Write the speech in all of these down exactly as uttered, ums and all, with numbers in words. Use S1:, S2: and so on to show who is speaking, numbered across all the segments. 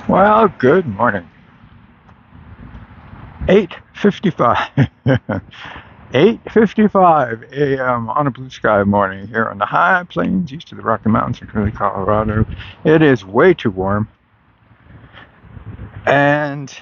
S1: Well, good morning. eight fifty-five. eight fifty-five a m on a blue sky morning here on the high plains east of the Rocky Mountains in Greeley, Colorado. It is way too warm. And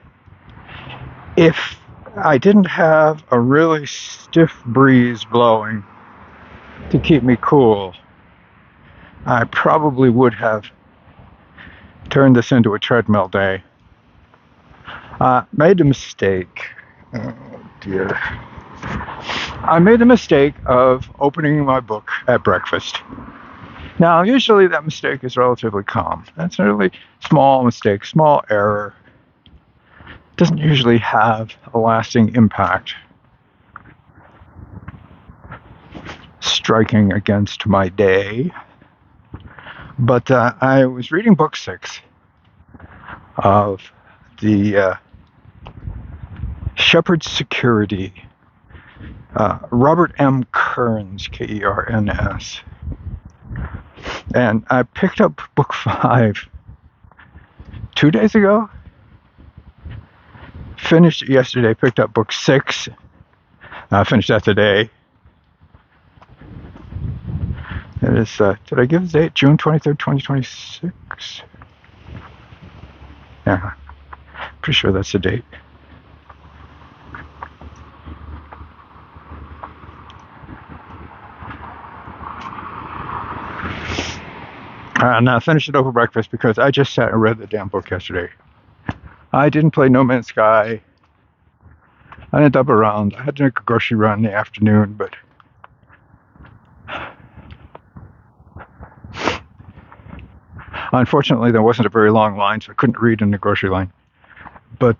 S1: if I didn't have a really stiff breeze blowing to keep me cool, I probably would have turned this into a treadmill day. Uh, made a mistake. Oh dear. I made the mistake of opening my book at breakfast. Now, usually that mistake is relatively calm. That's a really small mistake, small error. Doesn't usually have a lasting impact. Striking against my day. But uh, I was reading book six of the uh, Shepherd's Security, uh, Robert M. Kearns, K E R N S. And I picked up book five two days ago. Finished it yesterday, picked up book six. Uh, finished that today. It is, uh, did I give the date? June twenty-third, twenty twenty-six? Yeah, pretty sure that's the date. And I finished it over breakfast because I just sat and read the damn book yesterday. I didn't play No Man's Sky. I didn't up around. I had to make a grocery run in the afternoon, but unfortunately there wasn't a very long line, so I couldn't read in the grocery line. But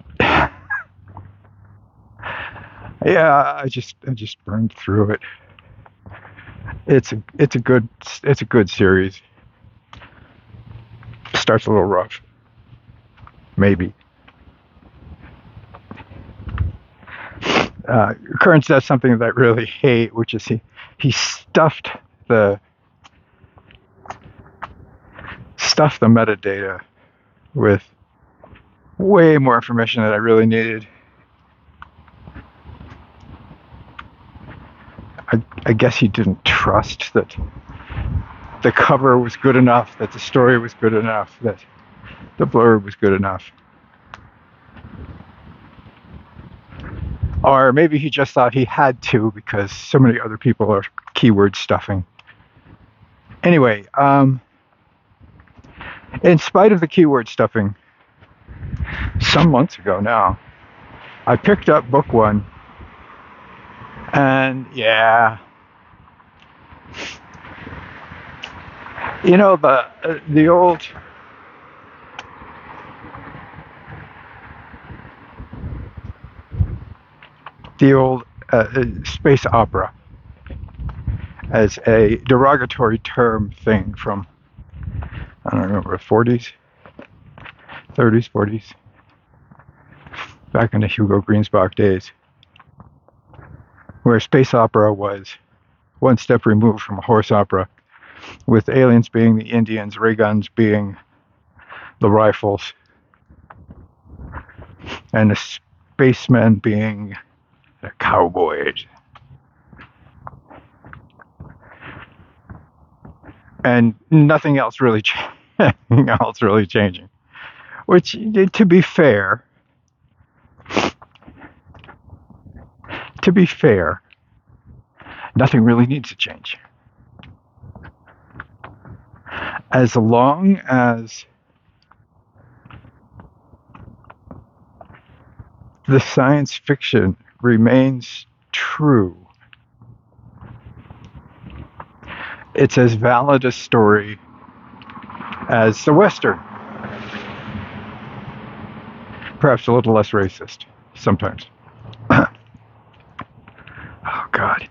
S1: yeah, I just I just burned through it. It's a it's a good it's a good series. Starts a little rough, maybe. Uh, Kearns does something that I really hate, which is he he stuffed the stuffed the metadata with way more information than I really needed. I, I guess he didn't trust that the cover was good enough, that the story was good enough, that the blurb was good enough. Or maybe he just thought he had to because so many other people are keyword stuffing. Anyway, um, in spite of the keyword stuffing, some months ago now, I picked up book one, and yeah, you know, the uh, the old the old uh, space opera as a derogatory term thing from, I don't remember, forties, thirties, forties, back in the Hugo Greensbach days, where space opera was one step removed from a horse opera, with aliens being the Indians, ray guns being the rifles, and the spacemen being the cowboys. And nothing else really, ch- nothing else really changing. Which, to be fair, to be fair, nothing really needs to change. As long as the science fiction remains true, it's as valid a story as the Western. Perhaps a little less racist, sometimes. Oh, God.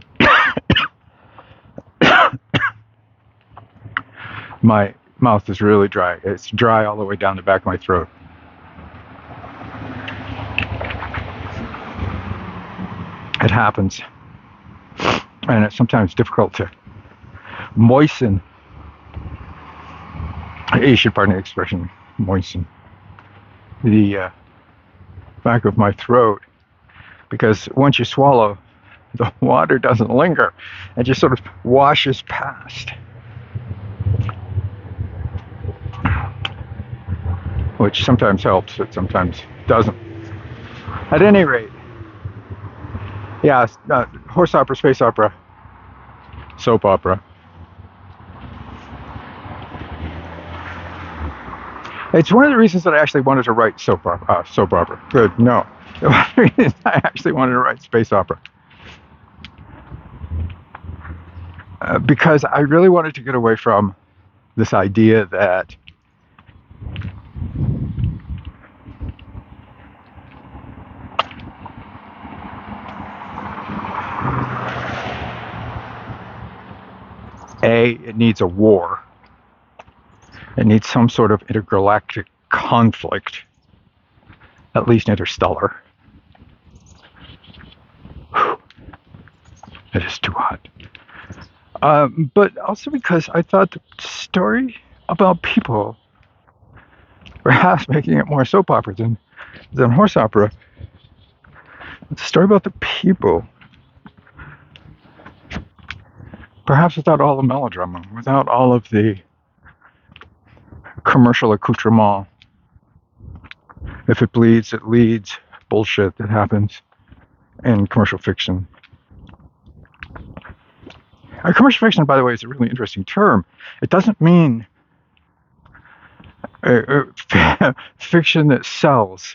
S1: My mouth is really dry. It's dry all the way down the back of my throat. It happens. And it's sometimes difficult to moisten. You should pardon the expression, moisten. the uh, back of my throat, because once you swallow, the water doesn't linger. It just sort of washes past, which sometimes helps, it sometimes doesn't. At any rate, yeah, uh, horse opera, space opera, soap opera. It's one of the reasons that I actually wanted to write soap opera. Uh, soap opera. Good, no. I actually wanted to write space opera. Uh, because I really wanted to get away from this idea that A, it needs a war. It needs some sort of intergalactic conflict, at least interstellar. Whew. It is too hot. Um, but also because I thought the story about people, perhaps making it more soap opera than, than horse opera, the story about the people, perhaps without all the melodrama, without all of the commercial accoutrement. If it bleeds, it leads bullshit that happens in commercial fiction. Uh, commercial fiction, by the way, is a really interesting term. It doesn't mean uh, uh, fiction that sells.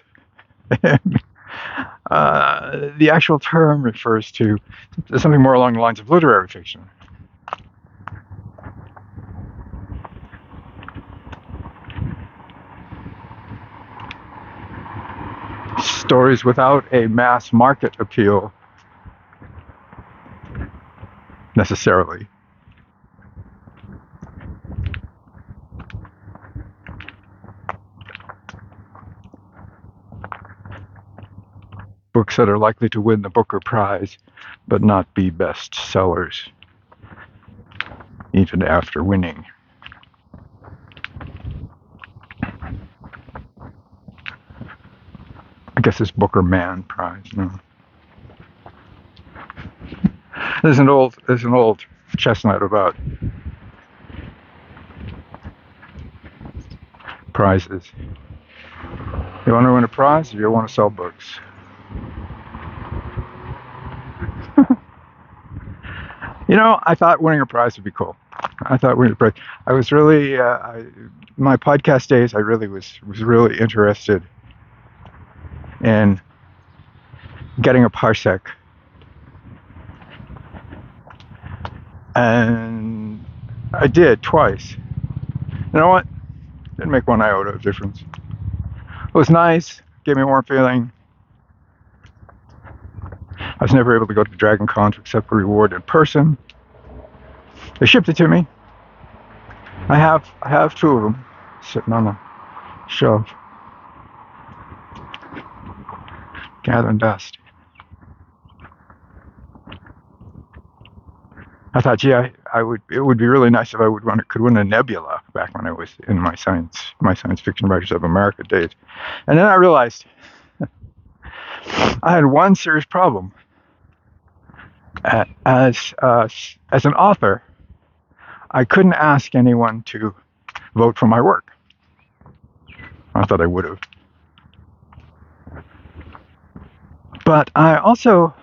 S1: uh, the actual term refers to something more along the lines of literary fiction. Stories without a mass market appeal, necessarily. Books that are likely to win the Booker Prize, but not be best sellers, even after winning. I guess it's Booker Man Prize. No. There's an old, there's an old chestnut about prizes. You want to win a prize, or you want to sell books? You know, I thought winning a prize would be cool. I thought winning a prize. I was really, uh, I, my podcast days, I really was was really interested in getting a parsec, and I did twice. You know what? Didn't make one iota of difference. It was nice, gave me a warm feeling. I was never able to go to Dragon Con to accept the reward in person. They shipped it to me. I have I have two of them sitting on a shelf, gathering dust. I thought, gee, I, I would. It would be really nice if I would run, could win a Nebula back when I was in my science, my science fiction writers of America days, and then I realized I had one serious problem. As uh, as an author, I couldn't ask anyone to vote for my work. I thought I would have, but I also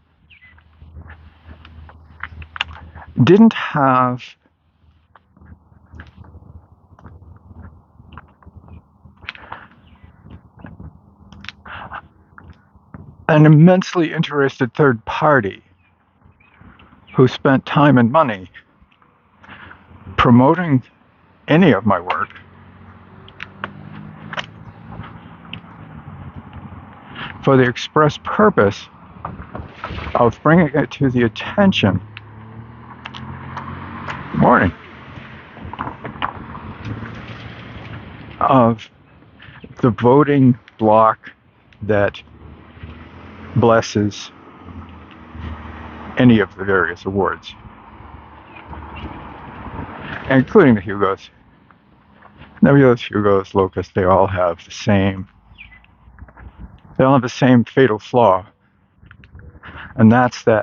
S1: didn't have an immensely interested third party who spent time and money promoting any of my work for the express purpose of bringing it to the attention. Morning. Of the voting bloc that blesses any of the various awards, including the Hugos. Nebulas, Hugos, Locust, they all have the same They all have the same fatal flaw, and that's that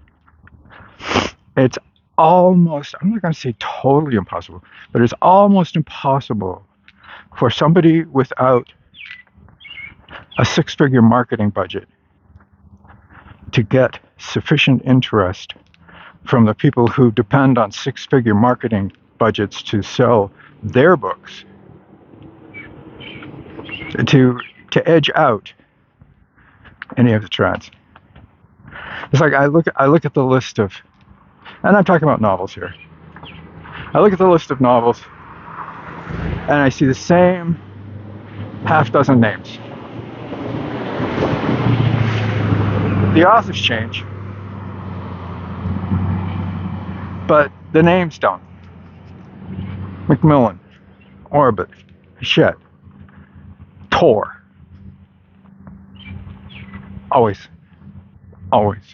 S1: it's almost, I'm not going to say totally impossible, but it's almost impossible for somebody without a six-figure marketing budget to get sufficient interest from the people who depend on six-figure marketing budgets to sell their books to to edge out any of the trends. It's like I look I look at the list of, and I'm talking about novels here. I look at the list of novels and I see the same half dozen names. The authors change, but the names don't. Macmillan, Orbit, Hachette, Tor. Always. Always.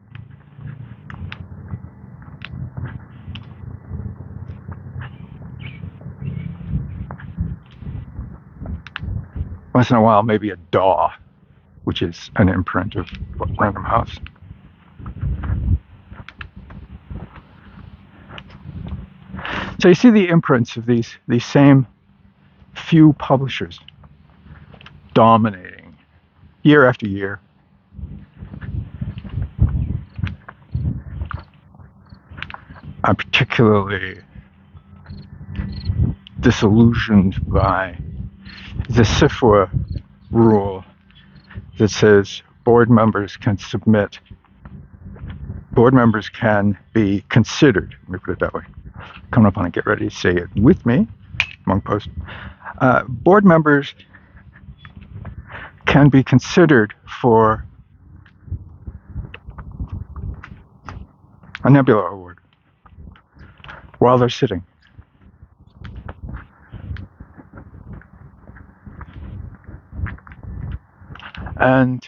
S1: Once in a while, maybe a D A W, which is an imprint of Random House. So you see the imprints of these, these same few publishers dominating year after year. I'm particularly disillusioned by the S I F W A rule that says board members can submit, board members can be considered, let me put it that way. Coming up on it, get ready to say it with me, among posts. Uh, board members can be considered for a Nebula Award while they're sitting. And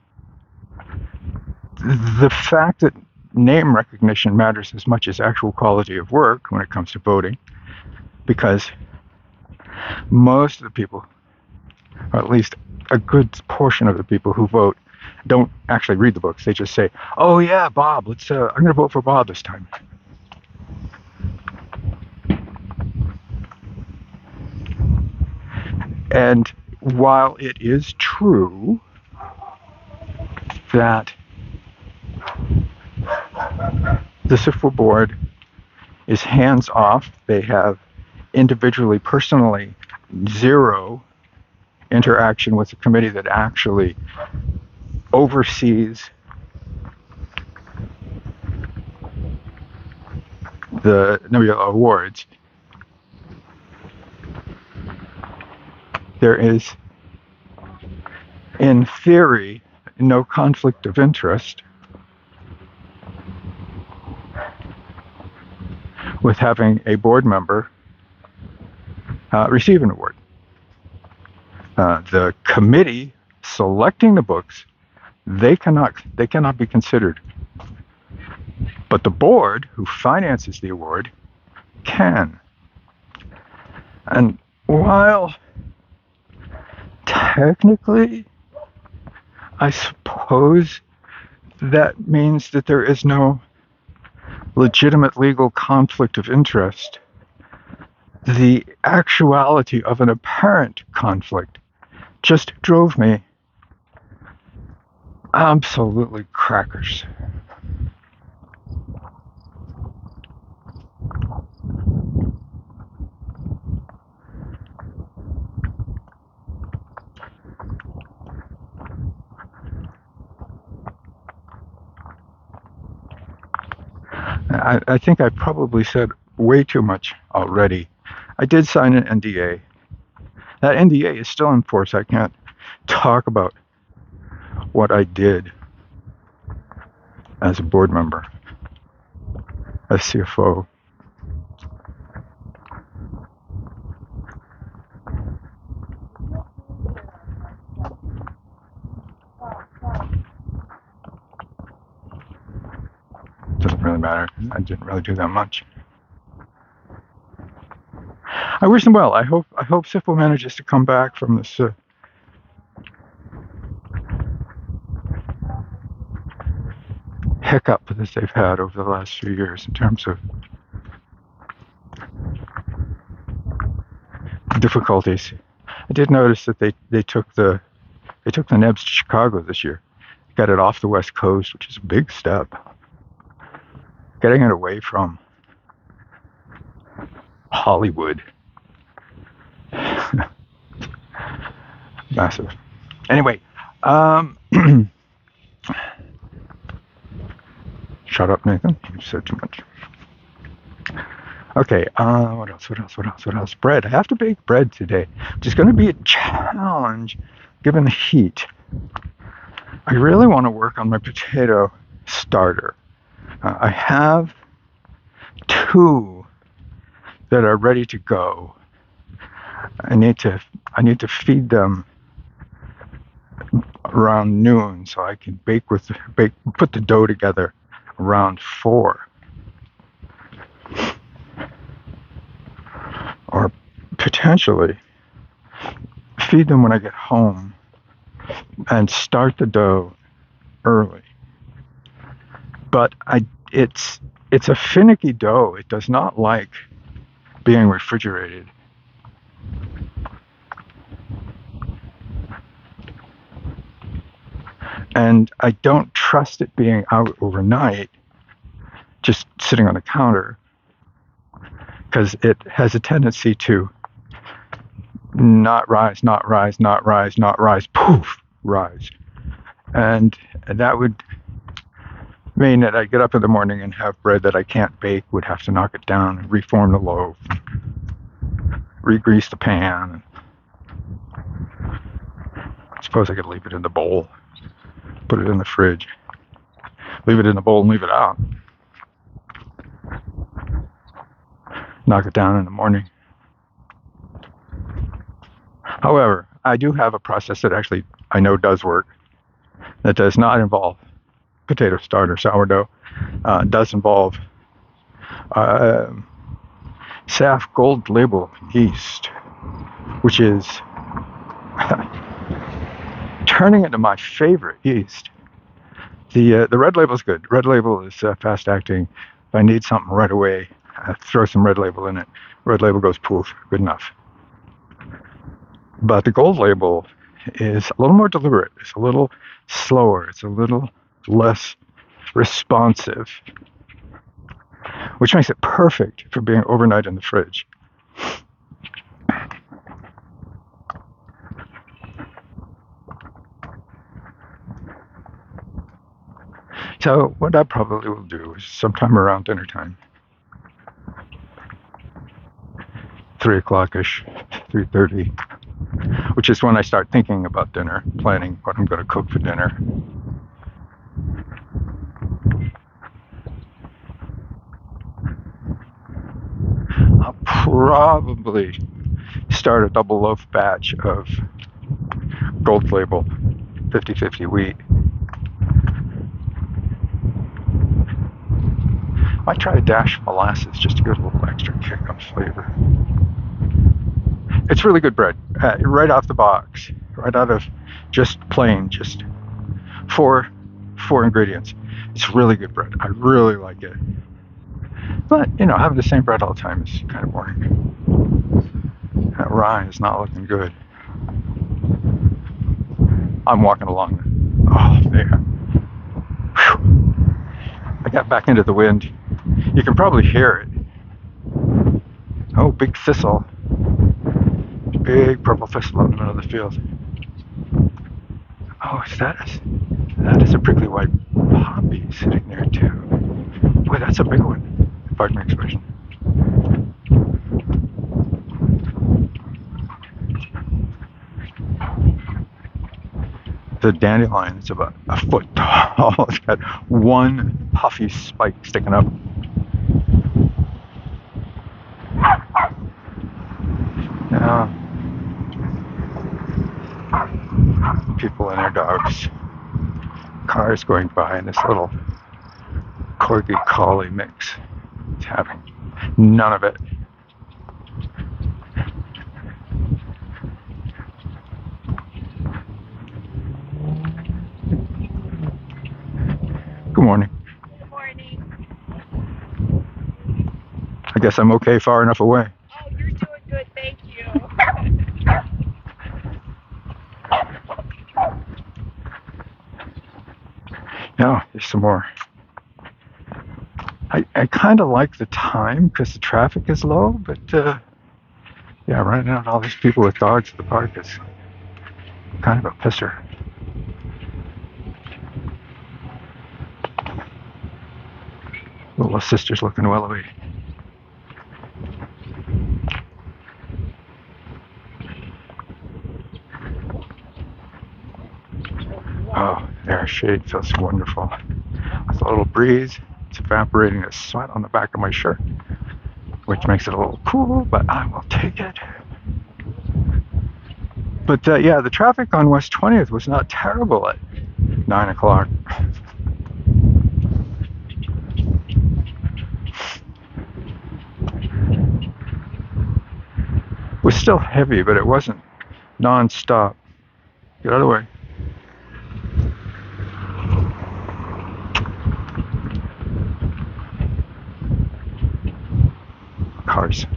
S1: the fact that name recognition matters as much as actual quality of work when it comes to voting, because most of the people, or at least a good portion of the people who vote, don't actually read the books. They just say, "Oh yeah, Bob. Let's. Uh, I'm going to vote for Bob this time." And while it is true that the S I F W A board is hands-off, they have individually, personally, zero interaction with the committee that actually oversees the Nebula Awards. There is, in theory, no conflict of interest with having a board member uh, receive an award. Uh, the committee selecting the books, they cannot they cannot be considered. But the board, who finances the award, can. And while technically, I suppose that means that there is no legitimate legal conflict of interest, the actuality of an apparent conflict just drove me absolutely crackers. I, I think I probably said way too much already. I did sign an N D A. That N D A is still in force. I can't talk about what I did as a board member, as C F O. Doesn't really matter. I didn't really do that much. I wish them well. I hope I hope S I F W A manages to come back from this uh, hiccup that they've had over the last few years in terms of difficulties. I did notice that they, they took the they took the Nebs to Chicago this year, got it off the West Coast, which is a big step. Getting it away from Hollywood, massive. Anyway, um, shut up, Nathan. You said too much. Okay, uh, what else, what else, what else, what else? Bread. I have to bake bread today, which is going to be a challenge given the heat. I really want to work on my potato starter. Uh, I have two that are ready to go. I need to, I need to feed them around noon so I can bake with, bake, put the dough together around four. Or potentially feed them when I get home and start the dough early. But I, it's it's a finicky dough. It does not like being refrigerated. And I don't trust it being out overnight, just sitting on the counter, because it has a tendency to not rise, not rise, not rise, not rise, poof, rise. And that would mean that I get up in the morning and have bread that I can't bake, would have to knock it down, reform the loaf, re-grease the pan. I suppose I could leave it in the bowl, put it in the fridge, leave it in the bowl and leave it out. Knock it down in the morning. However, I do have a process that actually I know does work, that does not involve potato starter sourdough. Uh, does involve uh, S A F Gold Label yeast, which is turning into my favorite yeast. The uh, the Red Label is good. Red Label is uh, fast acting. If I need something right away, I throw some Red Label in it. Red Label goes poof, good enough. But the Gold Label is a little more deliberate. It's a little slower. It's a little less responsive, which makes it perfect for being overnight in the fridge. So what I probably will do is sometime around dinner time, three o'clock-ish, three thirty, which is when I start thinking about dinner, planning what I'm going to cook for dinner. I'll probably start a double loaf batch of Gold Label fifty fifty wheat. I might try a dash of molasses just to get a little extra kick on flavor. It's really good bread, uh, right off the box, right out of just plain, just four, four ingredients. It's really good bread. I really like it. But, you know, having the same bread all the time is kind of boring. That rye is not looking good. I'm walking along. Oh, man. Whew. I got back into the wind. You can probably hear it. Oh, big thistle. Big purple thistle in the middle of the field. Oh, is that a, that is a prickly white poppy sitting there too. Boy, that's a big one. Pardon my expression. The dandelion is about a foot tall. It's got one puffy spike sticking up. Now, people and their dogs, cars going by, and this little corgi collie mix is having none of it. Good morning. guess I'm okay far enough away.
S2: Oh, you're doing good, thank you.
S1: No, there's some more. I, I kind of like the time because the traffic is low, but uh, yeah, running out all these people with dogs at the park is kind of a pisser. Little sister's looking willowy. Oh, their shade feels wonderful. With a little breeze, it's evaporating the sweat on the back of my shirt, which makes it a little cool, but I will take it. But uh, yeah, the traffic on West twentieth was not terrible at nine o'clock. It was still heavy, but it wasn't non-stop. Get out of the way. Cars.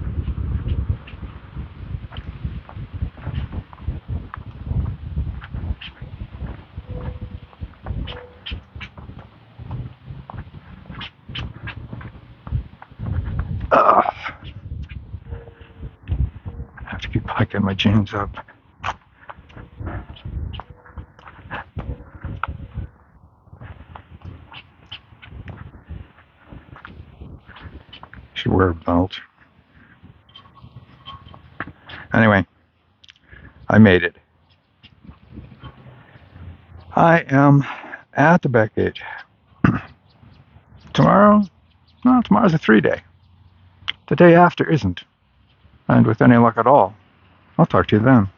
S1: Ugh. I have to keep hiking my jeans up. Should wear a belt. Anyway, I made it. I am at the back gate. Tomorrow? No, tomorrow's a three day. The day after isn't. And with any luck at all, I'll talk to you then.